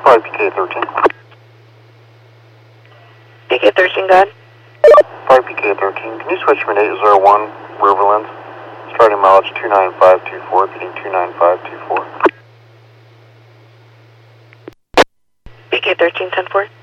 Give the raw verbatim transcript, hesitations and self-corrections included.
five P K thirteen. P K thirteen, go ahead. five P K thirteen, can you switch me to eight zero one Riverlands? Starting mileage two nine five two four, getting two nine five two four. P K thirteen, ten four.